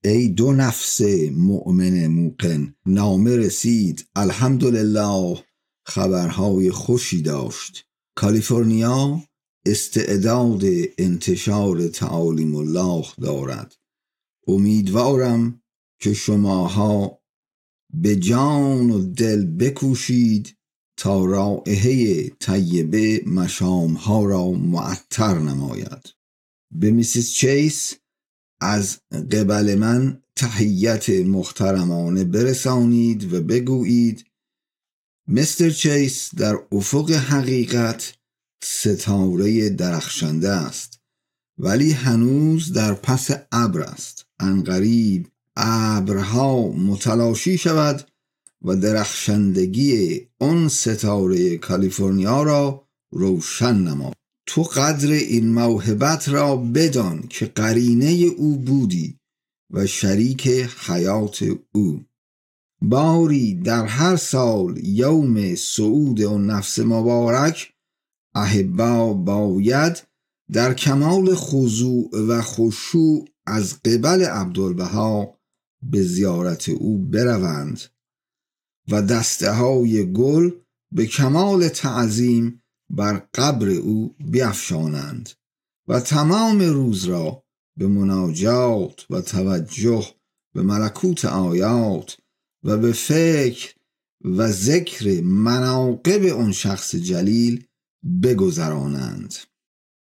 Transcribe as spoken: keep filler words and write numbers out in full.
ای دو نفس مؤمن موقن، نامه رسید الحمدلله، خبرهای خوشی داشت. کالیفرنیا استعداد انتشار تعالیم الله دارد. امیدوارم که شماها به جان و دل بکوشید تا رائحه طیبه مشامها را معطر نماید. به میسیس چیس از قبل من تحیت محترمانه برسانید و بگویید مستر چیس در افق حقیقت ستاره درخشنده است، ولی هنوز در پس ابر است. عنقریب ابرها متلاشی شود و درخشندگی آن ستاره کالیفرنیا را روشن نما. تو قدر این موهبت را بدان که قرینه او بودی و شریک حیات او. باری در هر سال یوم صعود اون نفس مبارک، احبا باید در کمال خضوع و خشوع از قبل عبدالبها به زیارت او بروند و دسته های گل به کمال تعظیم بر قبر او بیفشانند و تمام روز را به مناجات و توجه به ملکوت آیات و به فکر و ذکر مناقب اون شخص جلیل بگذرانند.